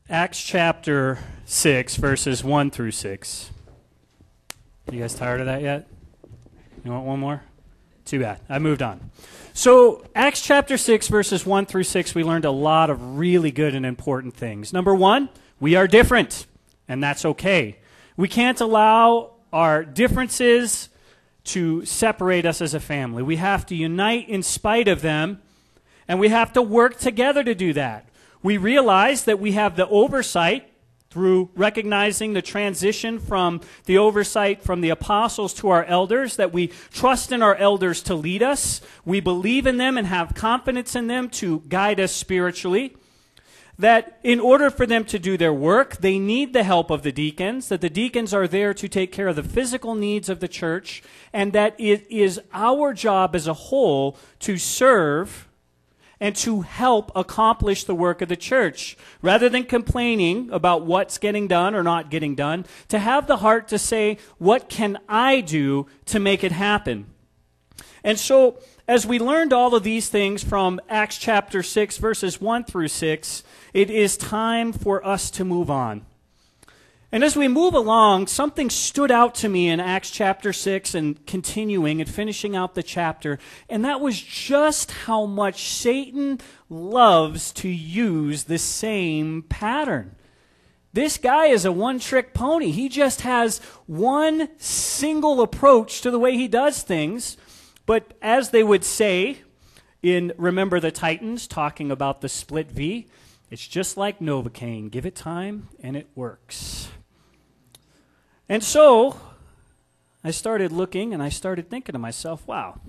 Acts chapter 6, verses 1 through 6. You guys tired of that yet? You want one more? Too bad. I moved on. So, Acts chapter 6, verses 1 through 6, we learned a lot of really good and important things. Number one, we are different, and that's okay. We can't allow our differences to separate us as a family. We have to unite in spite of them, and we have to work together to do that. We realize that we have the oversight through recognizing the transition from the oversight from the apostles to our elders, that we trust in our elders to lead us. We believe in them and have confidence in them to guide us spiritually. That in order for them to do their work, they need the help of the deacons, that the deacons are there to take care of the physical needs of the church, and that it is our job as a whole to serve and to help accomplish the work of the church. Rather than complaining about what's getting done or not getting done, to have the heart to say, what can I do to make it happen? And so, as we learned all of these things from Acts chapter 6, verses 1 through 6, it is time for us to move on. And as we move along, something stood out to me in Acts chapter 6 and continuing and finishing out the chapter, and that was just how much Satan loves to use the same pattern. This guy is a one-trick pony. He just has one single approach to the way he does things. But as they would say in Remember the Titans, talking about the split V, it's just like Novocaine. Give it time, and it works. And so, I started looking, and I started thinking to myself, wow,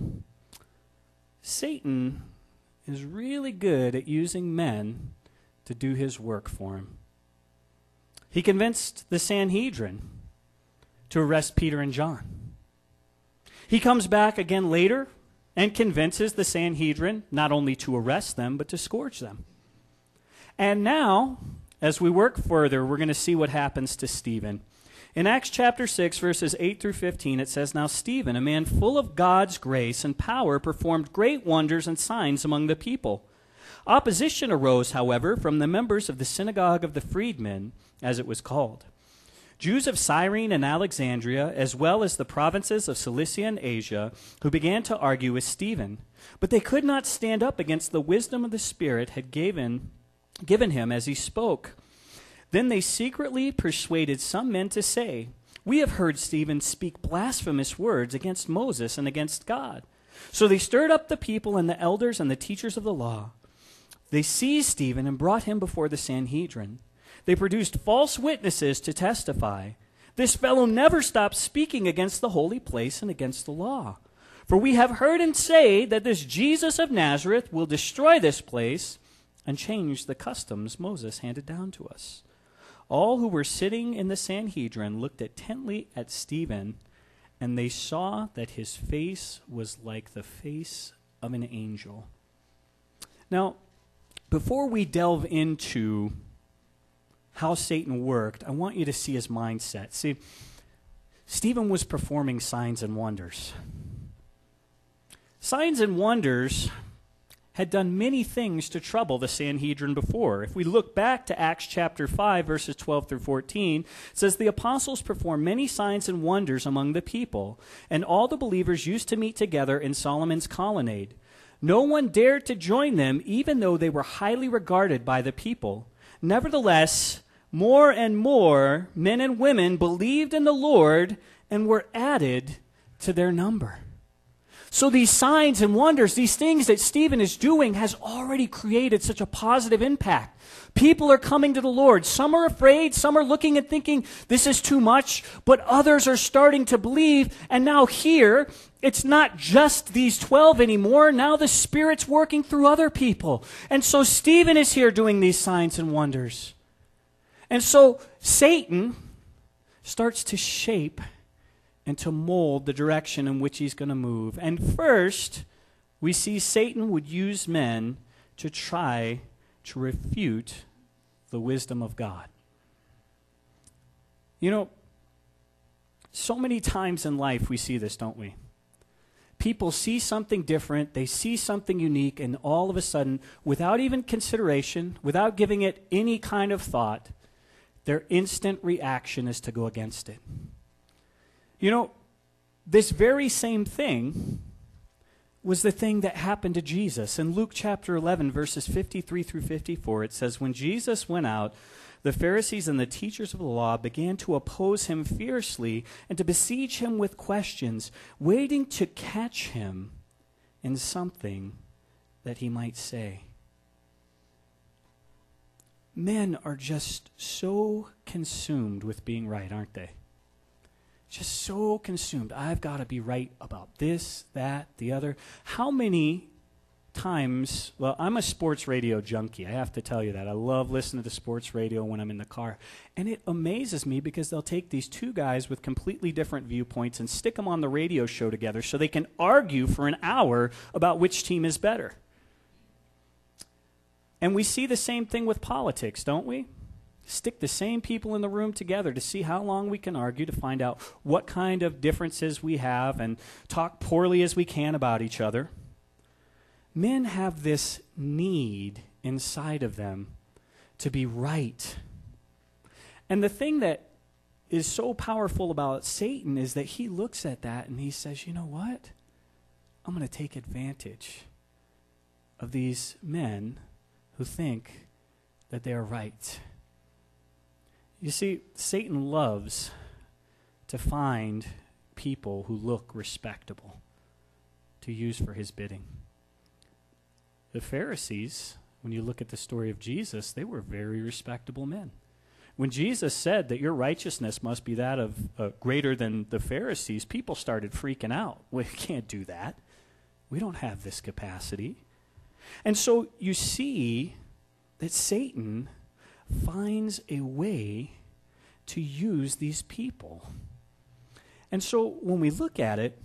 Satan is really good at using men to do his work for him. He convinced the Sanhedrin to arrest Peter and John. He comes back again later and convinces the Sanhedrin not only to arrest them, but to scourge them. And now, as we work further, we're going to see what happens to Stephen. In Acts chapter 6, verses 8 through 15, it says, Now Stephen, a man full of God's grace and power, performed great wonders and signs among the people. Opposition arose, however, from the members of the synagogue of the freedmen, as it was called. Jews of Cyrene and Alexandria, as well as the provinces of Cilicia and Asia, who began to argue with Stephen. But they could not stand up against the wisdom of the Spirit had given him as he spoke. Then they secretly persuaded some men to say, We have heard Stephen speak blasphemous words against Moses and against God. So they stirred up the people and the elders and the teachers of the law. They seized Stephen and brought him before the Sanhedrin. They produced false witnesses to testify. This fellow never stopped speaking against the holy place and against the law. For we have heard him say that this Jesus of Nazareth will destroy this place and change the customs Moses handed down to us. All who were sitting in the Sanhedrin looked intently at Stephen, and they saw that his face was like the face of an angel. Now, before we delve into how Satan worked, I want you to see his mindset. See, Stephen was performing signs and wonders. Signs and wonders had done many things to trouble the Sanhedrin before. If we look back to Acts chapter 5, verses 12 through 14, it says, The apostles performed many signs and wonders among the people, and all the believers used to meet together in Solomon's colonnade. No one dared to join them, even though they were highly regarded by the people. Nevertheless, more and more men and women believed in the Lord and were added to their number. So these signs and wonders, these things that Stephen is doing has already created such a positive impact. People are coming to the Lord. Some are afraid, some are looking and thinking this is too much, but others are starting to believe. And now here, it's not just these 12 anymore. Now the Spirit's working through other people. And so Stephen is here doing these signs and wonders. And so Satan starts to shape and to mold the direction in which he's going to move. And first, we see Satan would use men to try to refute the wisdom of God. You know, so many times in life we see this, don't we? people see something different, they see something unique, and all of a sudden, without even consideration, without giving it any kind of thought, their instant reaction is to go against it. You know, this very same thing was the thing that happened to Jesus. In Luke chapter 11, verses 53 through 54, it says, "When Jesus went out, the Pharisees and the teachers of the law began to oppose him fiercely and to besiege him with questions, waiting to catch him in something that he might say." Men are just so consumed with being right, aren't they? Just so consumed. I've got to be right about this, that, the other. How many times, well, I'm a sports radio junkie. I have to tell you that. I love listening to sports radio when I'm in the car. And it amazes me because they'll take these two guys with completely different viewpoints and stick them on the radio show together so they can argue for an hour about which team is better. And we see the same thing with politics, don't we? Stick the same people in the room together to see how long we can argue, to find out what kind of differences we have and talk poorly as we can about each other. Men have this need inside of them to be right. And the thing that is so powerful about Satan is that he looks at that and he says, you know what? I'm going to take advantage of these men who think that they are right. You see, Satan loves to find people who look respectable to use for his bidding. The Pharisees, when you look at the story of Jesus, they were very respectable men. When Jesus said that your righteousness must be that of greater than the Pharisees, people started freaking out. We can't do that. We don't have this capacity. And so you see that Satan finds a way to use these people. And so when we look at it,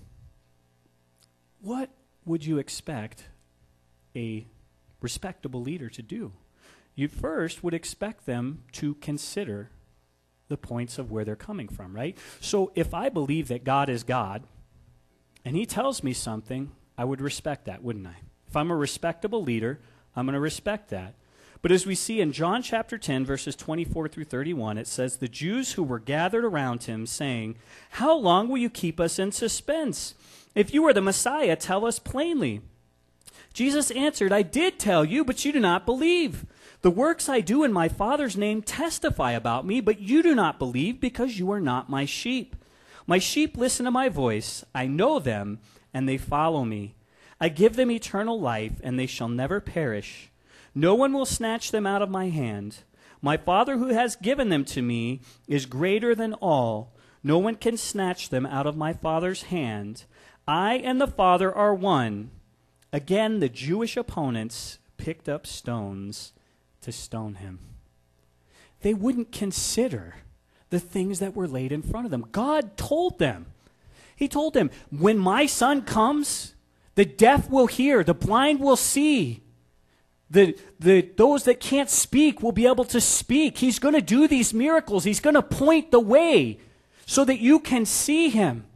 what would you expect a respectable leader to do? You first would expect them to consider the points of where they're coming from, right? So if I believe that God is God, and he tells me something, I would respect that, wouldn't I? If I'm a respectable leader, I'm going to respect that. But as we see in John chapter 10, verses 24 through 31, it says, "The Jews who were gathered around him, saying, 'How long will you keep us in suspense? If you are the Messiah, tell us plainly.' Jesus answered, 'I did tell you, but you do not believe. The works I do in my Father's name testify about me, but you do not believe because you are not my sheep. My sheep listen to my voice. I know them, and they follow me. I give them eternal life, and they shall never perish. No one will snatch them out of my hand. My Father who has given them to me is greater than all. No one can snatch them out of my Father's hand. I and the Father are one.' Again, the Jewish opponents picked up stones to stone him." They wouldn't consider the things that were laid in front of them. God told them. He told them, when my son comes, the deaf will hear, the blind will see. Those that can't speak will be able to speak. He's going to do these miracles. He's going to point the way so that you can see him.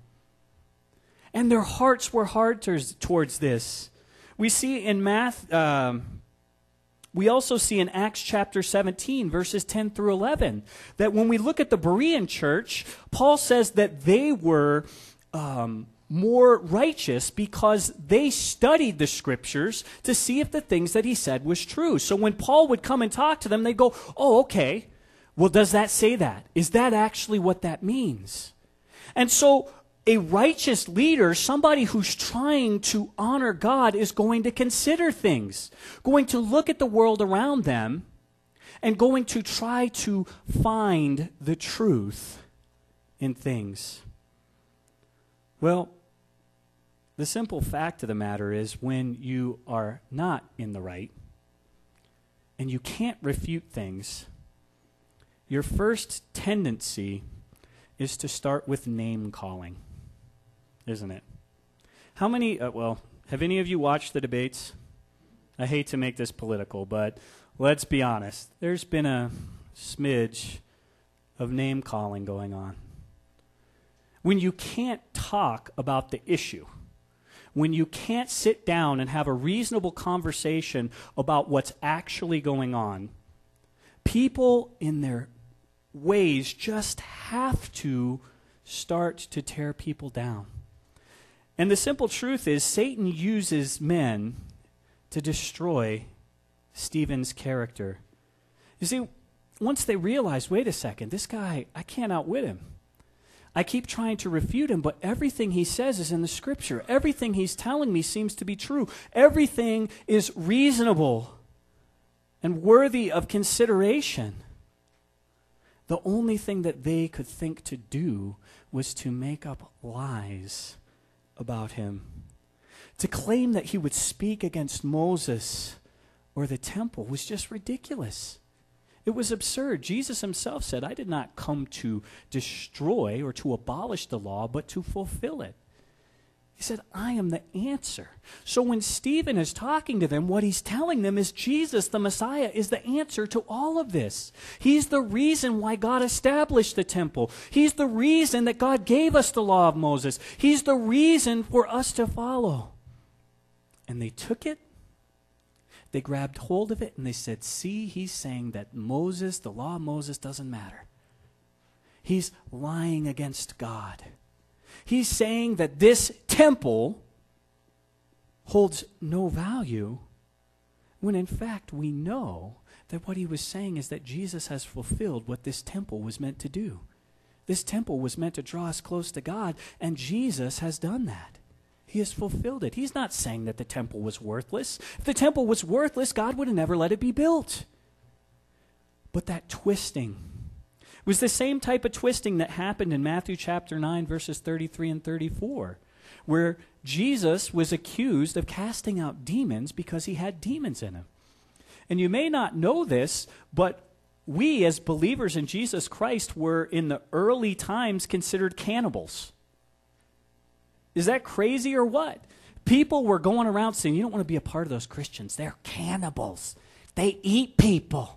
And their hearts were hard towards this. We see in we also see in Acts chapter 17, verses 10 through 11, that when we look at the Berean church, Paul says that they were more righteous because they studied the scriptures to see if the things that he said was true. So when Paul would come and talk to them, they'd go, "Oh, okay. Well, does that say that? Is that actually what that means?" And so a righteous leader, somebody who's trying to honor God, is going to consider things, going to look at the world around them, and going to try to find the truth in things. Well, the simple fact of the matter is when you are not in the right and you can't refute things, your first tendency is to start with name calling, isn't it? How many, have any of you watched the debates? I hate to make this political, but let's be honest. There's been a smidge of name calling going on. When you can't talk about the issue, when you can't sit down and have a reasonable conversation about what's actually going on, people in their ways just have to start to tear people down. And the simple truth is, Satan uses men to destroy Stephen's character. You see, once they realize, wait a second, this guy, I can't outwit him. I keep trying to refute him, but everything he says is in the Scripture. Everything he's telling me seems to be true. Everything is reasonable and worthy of consideration. The only thing that they could think to do was to make up lies about him. To claim that he would speak against Moses or the temple was just ridiculous. It was absurd. Jesus himself said, I did not come to destroy or to abolish the law, but to fulfill it. He said, I am the answer. So when Stephen is talking to them, what he's telling them is Jesus, the Messiah, is the answer to all of this. He's the reason why God established the temple. He's the reason that God gave us the law of Moses. He's the reason for us to follow. And they took it, they grabbed hold of it, and they said, see, he's saying that Moses, the law of Moses, doesn't matter. He's lying against God. He's saying that this temple holds no value, when in fact we know that what he was saying is that Jesus has fulfilled what this temple was meant to do. This temple was meant to draw us close to God, and Jesus has done that. He has fulfilled it. He's not saying that the temple was worthless. If the temple was worthless, God would have never let it be built. But that twisting was the same type of twisting that happened in Matthew chapter 9, verses 33 and 34, where Jesus was accused of casting out demons because he had demons in him. And you may not know this, but we as believers in Jesus Christ were in the early times considered cannibals. Is that crazy or what? People were going around saying, you don't want to be a part of those Christians. They're cannibals. They eat people.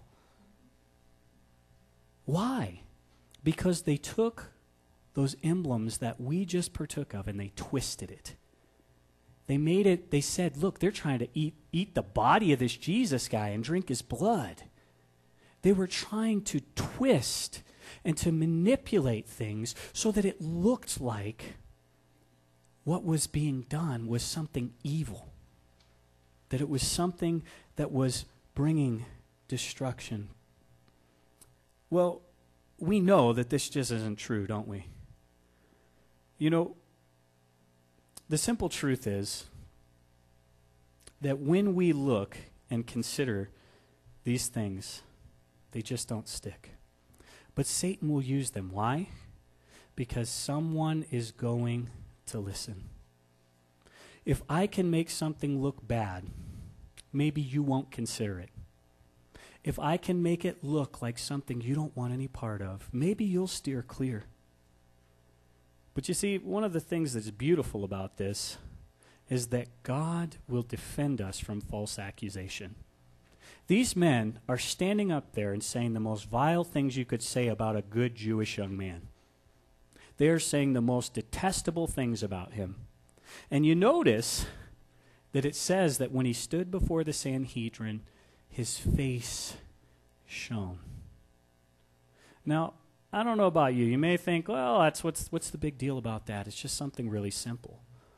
Why? Because they took those emblems that we just partook of and they twisted it. They made it, they said, look, they're trying to eat the body of this Jesus guy and drink his blood. They were trying to twist and to manipulate things so that it looked like what was being done was something evil, that it was something that was bringing destruction. Well, we know that this just isn't true, don't we? You know, the simple truth is that when we look and consider these things, they just don't stick. But Satan will use them. Why? Because someone is going to listen. If I can make something look bad, maybe you won't consider it. If I can make it look like something you don't want any part of, maybe you'll steer clear. But you see, one of the things that's beautiful about this is that God will defend us from false accusation. These men are standing up there and saying the most vile things you could say about a good Jewish young man. They are saying the most detestable things about him. And you notice that it says that when he stood before the Sanhedrin, his face shone. Now, I don't know about you. You may think, well, what's the big deal about that? It's just something really simple.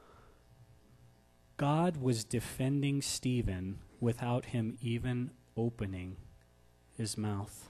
God was defending Stephen without him even opening his mouth.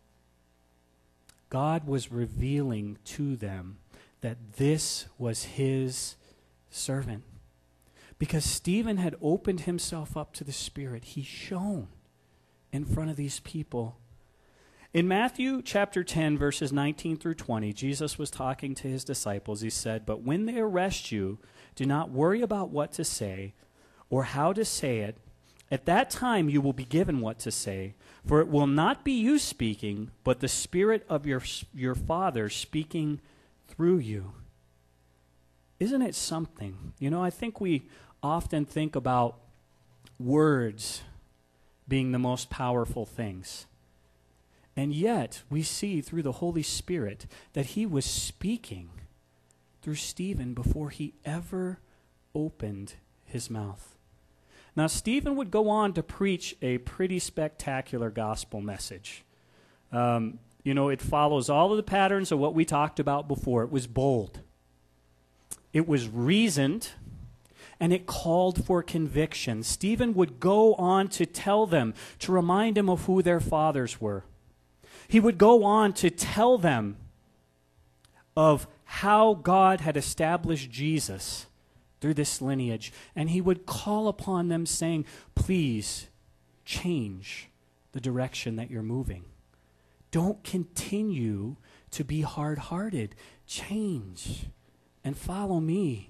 God was revealing to them that this was his servant. Because Stephen had opened himself up to the Spirit, he shone in front of these people. In Matthew chapter 10, verses 19 through 20, Jesus was talking to his disciples. He said, "But when they arrest you, do not worry about what to say or how to say it. At that time you will be given what to say, for it will not be you speaking, but the Spirit of your Father speaking through you." Isn't it something? You know, I think we often think about words being the most powerful things. And yet, we see through the Holy Spirit that he was speaking through Stephen before he ever opened his mouth. Now, Stephen would go on to preach a pretty spectacular gospel message. It follows all of the patterns of what we talked about before. It was bold. It was reasoned, and it called for conviction. Stephen would go on to tell them, to remind them of who their fathers were. He would go on to tell them of how God had established Jesus through this lineage. And he would call upon them saying, please change the direction that you're moving. Don't continue to be hard-hearted. Change and follow me.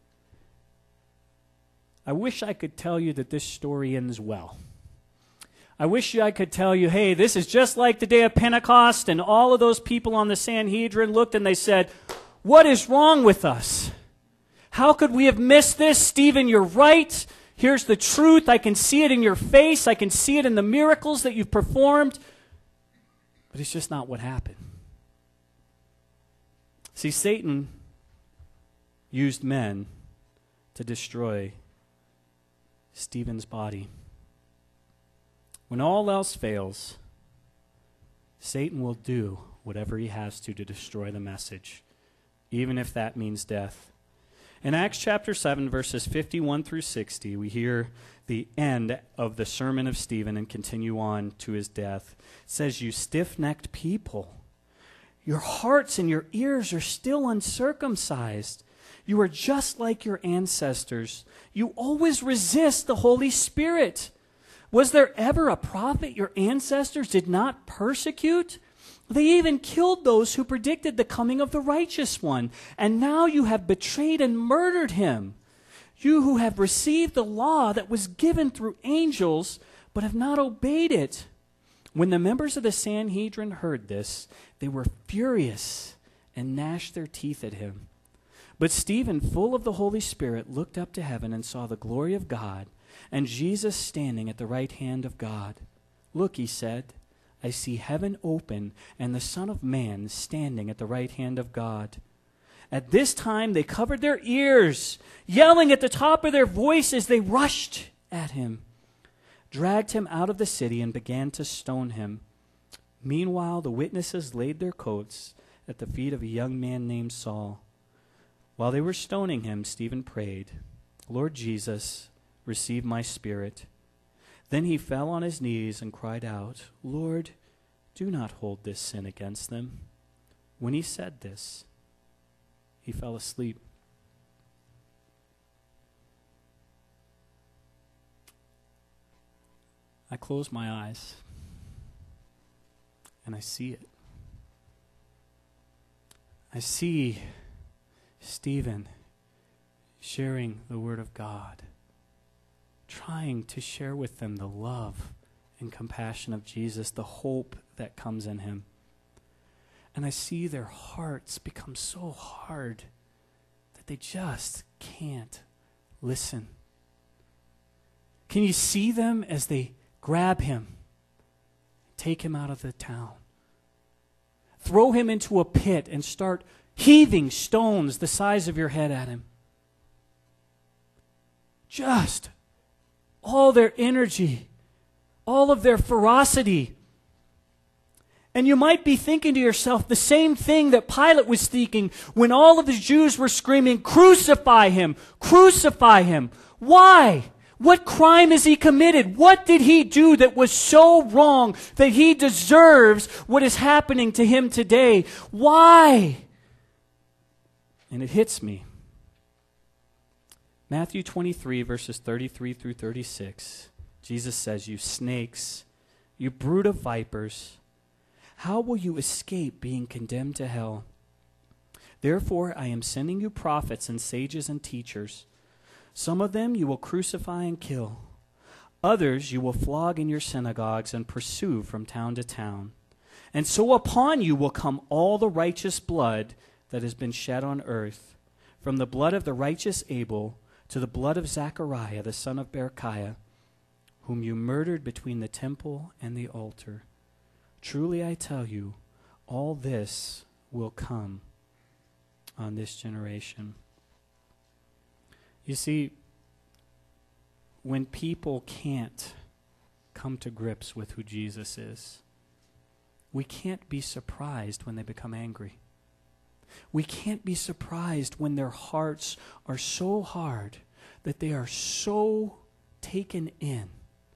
I wish I could tell you that this story ends well. I wish I could tell you, hey, this is just like the day of Pentecost, and all of those people on the Sanhedrin looked and they said, what is wrong with us? How could we have missed this? Stephen, you're right. Here's the truth. I can see it in your face. I can see it in the miracles that you've performed. But it's just not what happened. See, Satan used men to destroy Stephen's body. When all else fails, Satan will do whatever he has to destroy the message, even if that means death. In Acts chapter 7, verses 51 through 60, we hear the end of the sermon of Stephen and continue on to his death. It says, you stiff-necked people, your hearts and your ears are still uncircumcised. You are just like your ancestors. You always resist the Holy Spirit. Was there ever a prophet your ancestors did not persecute? They even killed those who predicted the coming of the righteous one. And now you have betrayed and murdered him. You who have received the law that was given through angels, but have not obeyed it. When the members of the Sanhedrin heard this, they were furious and gnashed their teeth at him. But Stephen, full of the Holy Spirit, looked up to heaven and saw the glory of God, and Jesus standing at the right hand of God. Look, he said, I see heaven open and the Son of Man standing at the right hand of God. At this time they covered their ears, yelling at the top of their voices. They rushed at him, dragged him out of the city, and began to stone him. Meanwhile, the witnesses laid their coats at the feet of a young man named Saul. While they were stoning him, Stephen prayed, Lord Jesus, receive my spirit. Then he fell on his knees and cried out, Lord, do not hold this sin against them. When he said this, he fell asleep. I close my eyes and I see it. I see Stephen sharing the Word of God, trying to share with them the love and compassion of Jesus, the hope that comes in him. And I see their hearts become so hard that they just can't listen. Can you see them as they grab him, take him out of the town, throw him into a pit and start heaving stones the size of your head at him? Just all their energy, all of their ferocity. And you might be thinking to yourself the same thing that Pilate was thinking when all of the Jews were screaming, crucify him, crucify him. Why? What crime has he committed? What did he do that was so wrong that he deserves what is happening to him today? Why? And it hits me. Matthew 23, verses 33 through 36. Jesus says, you snakes, you brood of vipers, how will you escape being condemned to hell? Therefore, I am sending you prophets and sages and teachers. Some of them you will crucify and kill. Others you will flog in your synagogues and pursue from town to town. And so upon you will come all the righteous blood that has been shed on earth, from the blood of the righteous Abel to the blood of Zechariah, the son of Berechiah, whom you murdered between the temple and the altar. Truly I tell you, all this will come on this generation. You see, when people can't come to grips with who Jesus is, we can't be surprised when they become angry. We can't be surprised when their hearts are so hard that they are so taken in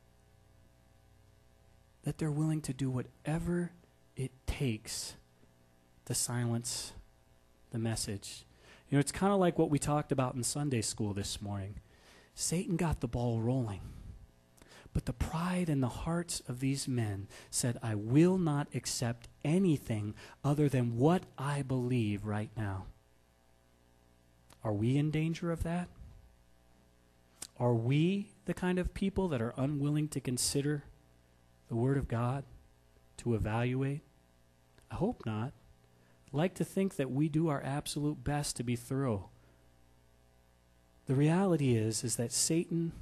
that they're willing to do whatever it takes to silence the message. You know, it's kind of like what we talked about in Sunday school this morning. Satan got the ball rolling. But the pride in the hearts of these men said, I will not accept anything other than what I believe right now. Are we in danger of that? Are we the kind of people that are unwilling to consider the Word of God, to evaluate? I hope not. I'd like to think that we do our absolute best to be thorough. The reality is that Satan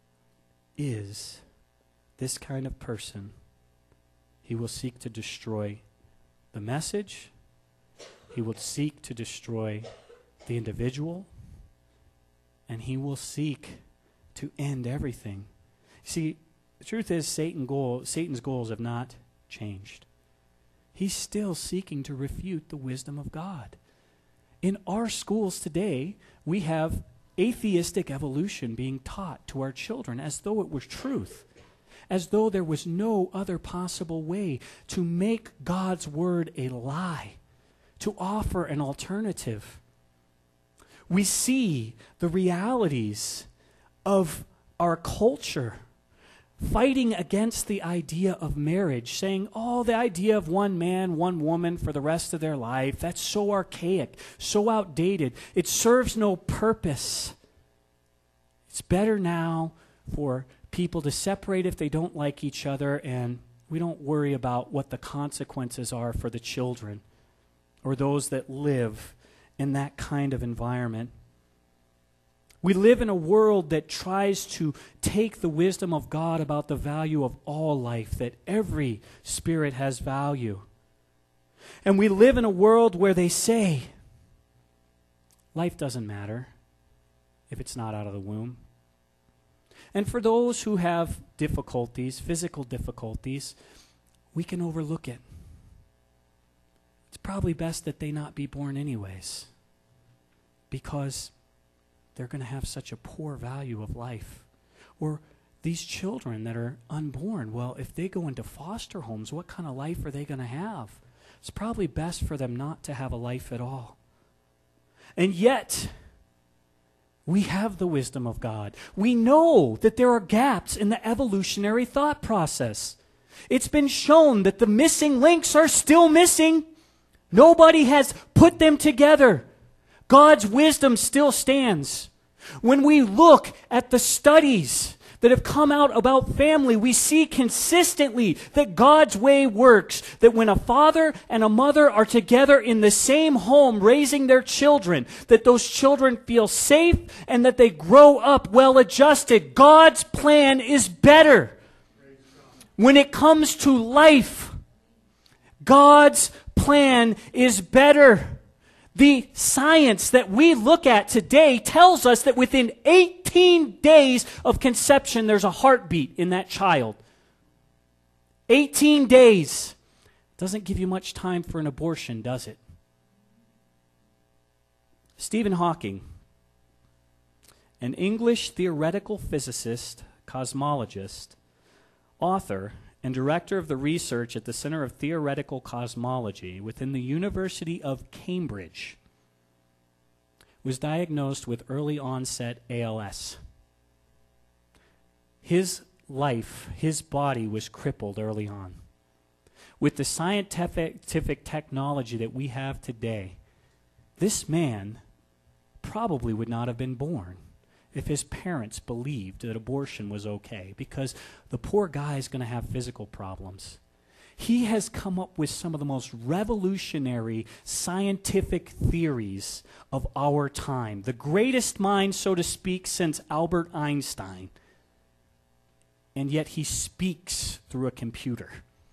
is this kind of person. He will seek to destroy the message. He will seek to destroy the individual. And he will seek to end everything. See, the truth is Satan's goals have not changed. He's still seeking to refute the wisdom of God. In our schools today, we have atheistic evolution being taught to our children as though it was truth, as though there was no other possible way to make God's word a lie, to offer an alternative. We see the realities of our culture fighting against the idea of marriage, saying, oh, the idea of one man, one woman for the rest of their life, that's so archaic, so outdated. It serves no purpose. It's better now for people to separate if they don't like each other, and we don't worry about what the consequences are for the children or those that live in that kind of environment. We live in a world that tries to take the wisdom of God about the value of all life, that every spirit has value. And we live in a world where they say, life doesn't matter if it's not out of the womb. And for those who have difficulties, physical difficulties, we can overlook it. It's probably best that they not be born anyways, because they're going to have such a poor value of life. Or these children that are unborn, well, if they go into foster homes, what kind of life are they going to have? It's probably best for them not to have a life at all. And yet, we have the wisdom of God. We know that there are gaps in the evolutionary thought process. It's been shown that the missing links are still missing. Nobody has put them together. God's wisdom still stands. When we look at the studies that have come out about family, we see consistently that God's way works. That when a father and a mother are together in the same home raising their children, that those children feel safe and that they grow up well adjusted. God's plan is better. When it comes to life, God's plan is better. The science that we look at today tells us that within 18 days of conception, there's a heartbeat in that child. 18 days. Doesn't give you much time for an abortion, does it? Stephen Hawking, an English theoretical physicist, cosmologist, author, and director of the research at the Center of Theoretical Cosmology within the University of Cambridge, was diagnosed with early onset ALS. His life, his body was crippled early on. With the scientific technology that we have today, this man probably would not have been born if his parents believed that abortion was okay, because the poor guy is going to have physical problems. He has come up with some of the most revolutionary scientific theories of our time, the greatest mind, so to speak, since Albert Einstein. And yet he speaks through a computer.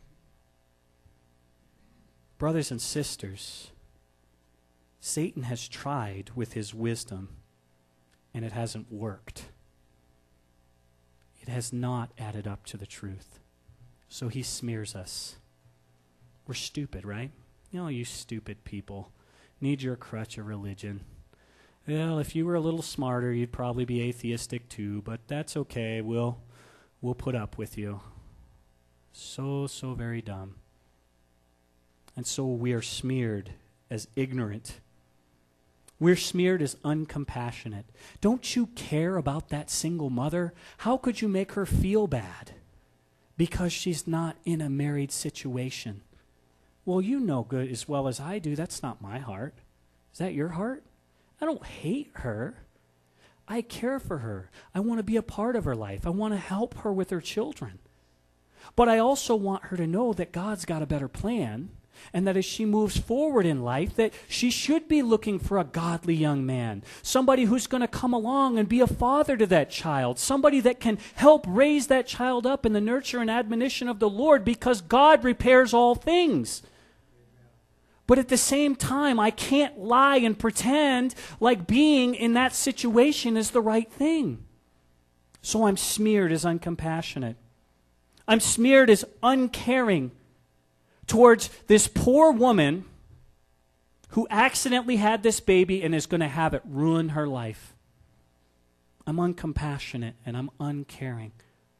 Brothers and sisters, Satan has tried with his wisdom, and it hasn't worked. it has not added up to the truth. So he smears us. We're stupid, right? You stupid people need your crutch of religion. Well, if you were a little smarter, you'd probably be atheistic too, but that's okay. We'll put up with you. So very dumb. And so we are smeared as ignorant. We're smeared as uncompassionate. Don't you care about that single mother? How could you make her feel bad because she's not in a married situation? Well, you know good as well as I do, that's not my heart. Is that your heart? I don't hate her. I care for her. I want to be a part of her life. I want to help her with her children. But I also want her to know that God's got a better plan, and that as she moves forward in life, that she should be looking for a godly young man, somebody who's going to come along and be a father to that child, somebody that can help raise that child up in the nurture and admonition of the Lord, because God repairs all things. But at the same time, I can't lie and pretend like being in that situation is the right thing. So I'm smeared as uncompassionate. I'm smeared as uncaring towards this poor woman who accidentally had this baby and is going to have it ruin her life. I'm uncompassionate and I'm uncaring.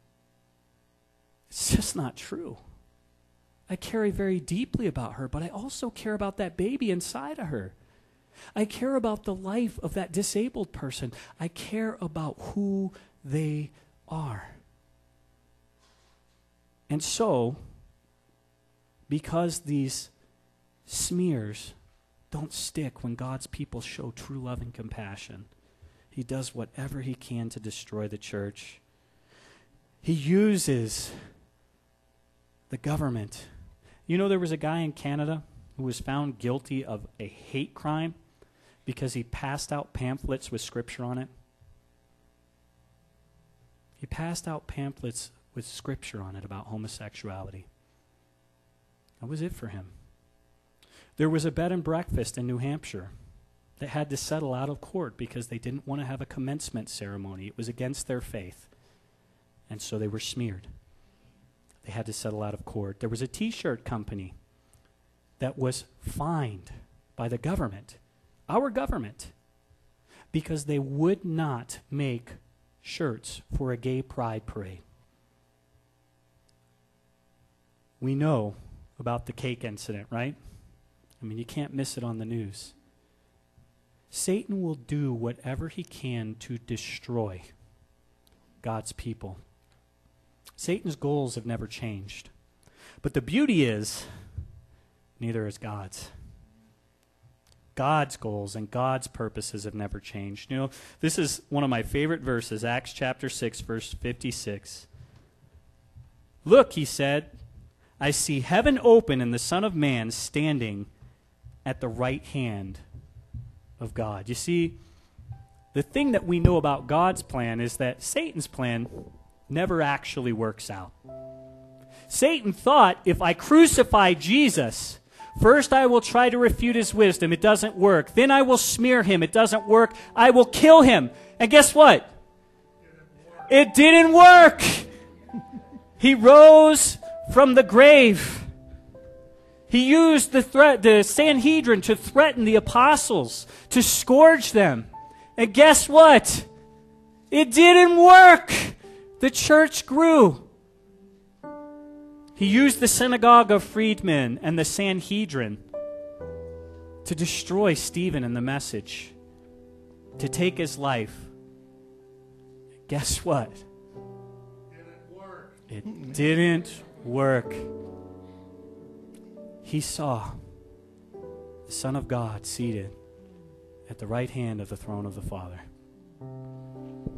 It's just not true. I care very deeply about her, but I also care about that baby inside of her. I care about the life of that disabled person. I care about who they are. And so, because these smears don't stick when God's people show true love and compassion, he does whatever he can to destroy the church. He uses the government. There was a guy in Canada who was found guilty of a hate crime because he passed out pamphlets with scripture on it. He passed out pamphlets with scripture on it about homosexuality. That was it for him. There was a bed and breakfast in New Hampshire that had to settle out of court because they didn't want to have a commencement ceremony. It was against their faith. And so they were smeared. They had to settle out of court. There was a T-shirt company that was fined by the government, our government, because they would not make shirts for a gay pride parade. We know about the cake incident, right? You can't miss it on the news. Satan will do whatever he can to destroy God's people. Satan's goals have never changed. But the beauty is, neither is God's. God's goals and God's purposes have never changed. This is one of my favorite verses, Acts chapter 6, verse 56. Look, he said, I see heaven open and the Son of Man standing at the right hand of God. You see, the thing that we know about God's plan is that Satan's plan never actually works out. Satan thought, if I crucify Jesus, first I will try to refute his wisdom. It doesn't work. Then I will smear him. It doesn't work. I will kill him. And guess what? It didn't work. He rose from the grave. He used the Sanhedrin to threaten the apostles, to scourge them. And guess what? It didn't work. The church grew. He used the synagogue of freedmen and the Sanhedrin to destroy Stephen and the message, to take his life. Guess what? It didn't work. He saw the Son of God seated at the right hand of the throne of the Father.